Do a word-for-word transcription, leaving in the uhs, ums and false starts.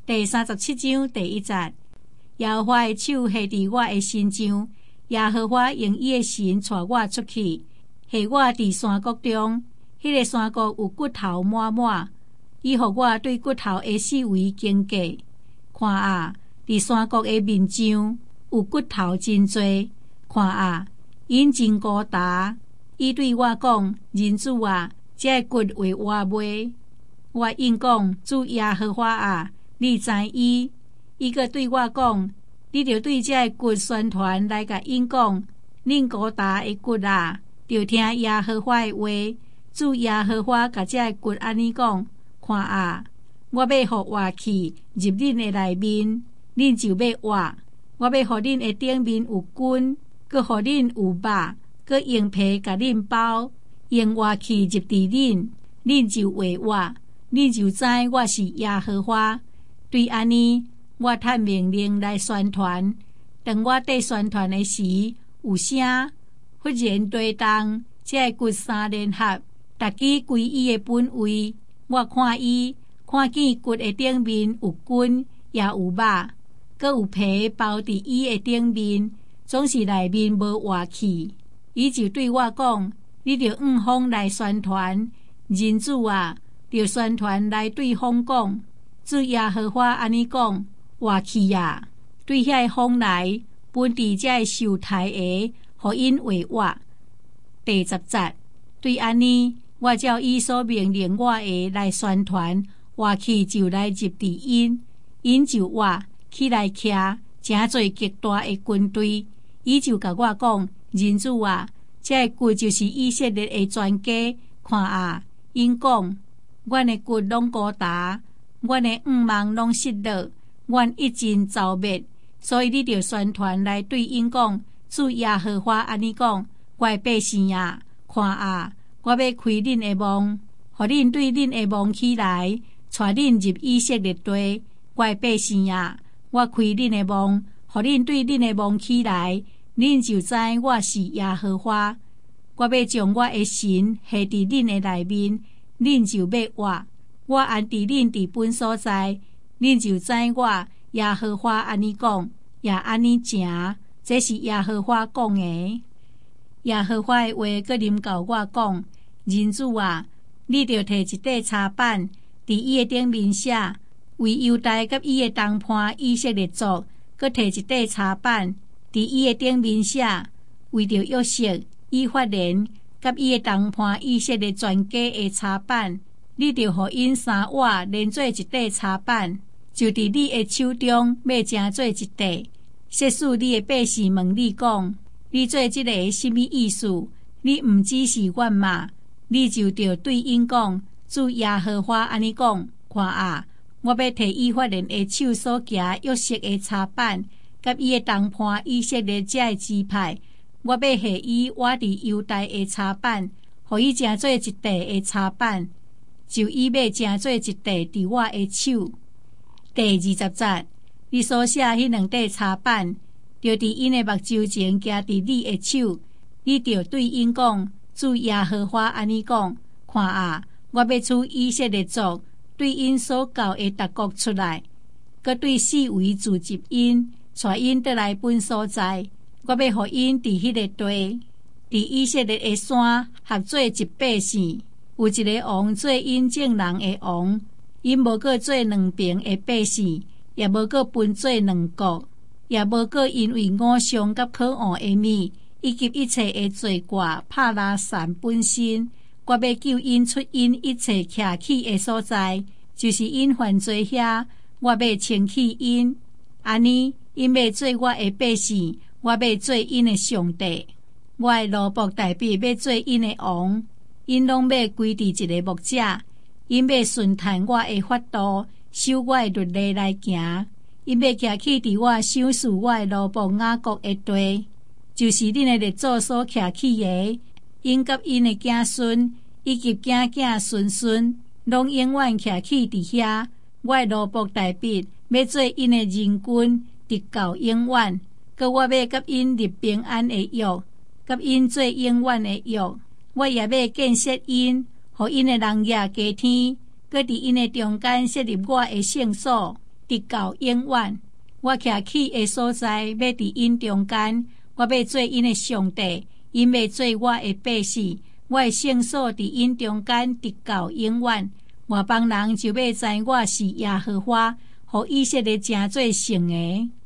第三十七章第一节，耶和华的手下伫我的身上，耶和华用伊的神带我出去，下我伫山谷中，迄、那个山谷有骨头满满，伊予我对骨头的四围经过。看啊，伫山谷的面上有骨头真多，看啊，因真高大。伊对我讲：人子啊，这骨为活买。我应讲：主耶和华啊，你知伊。伊阁对我讲：你着对这骨宣传来甲因讲，恁高大的骨啊，着听耶和华的话。主耶和华甲这骨安尼讲：看啊，我要互活气入恁的内面，恁就要活。我要互恁的顶面有筋，阁互恁有肉，阁用皮甲恁包，用活气入伫恁，恁就会活。恁就知我是耶和华。对安尼，我趁命令来宣传。当我伫宣传的时，有声忽然地动，这骨三联合，逐支归伊的本位。我看伊，看见骨的顶面有筋，也有肉，阁有皮包伫伊的顶面，总是内面无活气。伊就对我讲：你着向风来宣传，人子啊，着宣传来对风讲。主耶和华安尼讲：活气啊，对遐个风来，本伫这受胎的，互因为活。第十节，对安尼，我照伊所命令我的来宣传，活气就来入伫因，因就活起来徛，诚侪极大的军队。伊就甲我讲：人子啊，这骨就是以色列的全家。看啊，因讲：阮的骨拢高大，阮的五毛拢失落，阮一尽遭灭。所以你着宣传来对因讲：主耶和华安尼讲：我的百姓啊，看啊，我要开恁的梦，互恁对恁的梦起来，带恁入以色列地。我的百姓啊，我开恁的梦，互恁对恁的梦起来，恁就知我是耶和华。我要将我的神下伫恁的内面，恁就要活。我安伫恁伫本所在，恁就知我耶和华安尼讲，也安尼成。这是耶和华讲的。耶和华的话阁临到我讲：人子啊，你着摕一块插板，伫伊的顶面写，为犹大甲伊的同伴以色列族，阁摕一块插板，伫伊的顶面写，为着约瑟、以法莲甲伊的同伴以色列全家的插板，你着互因三碗连做一块插板，就伫你的手中要成做一块。设使你的百姓问你讲：你做这个什么意思？你毋只是我嘛？你就着对因讲：主耶和华安尼讲，看啊，我要摕以法莲的手所夹约瑟的插板，甲伊的同伴以色列这的支派，我要下伊活伫犹大的插板，互伊成做一块的插板，就伊要成做一块伫我的手。第二十节，你所写迄两块插板，就伫因的目睭前夹伫你的手，你着对因讲：主耶和华安尼讲，看啊，我要出以色列族对因所教的达国出来，佮对四围聚集因，带因倒来本所在。我要互因伫迄个地，伫以色列的山合做一百姓，有一个王做因众人的王，因无过做两边的百姓，也无过分做两国，也无过因为偶像甲可恶的物，以及一切的罪过拍拉散本身。我要救因出因一切徛起的所在，就是因犯罪遐，我要清起因。安尼，因要做我的百姓，我要做因的上帝。我的奴仆大卫要做因的王，因拢要归伫一个牧者，因要顺探我的法度，守我的律例来行。因要徛起伫我赏赐我的奴仆雅各的地，就是恁的列祖所徛起的。因甲因的子孙以及子子孙孙，拢永远徛起伫遐。我的奴仆大卫要做因的人君，直到永远。佮我要甲因立平安的约，甲因做永远的约。我也要建设因，互因的人业加添，佮伫因的中间设立我的圣所。 直到永远。我徛起的所在，要伫因中间，我要做因的上帝，因要做我的百姓。我的圣所伫因中间，直到永远。外邦人就要知我是耶和华，互以色列城做圣的。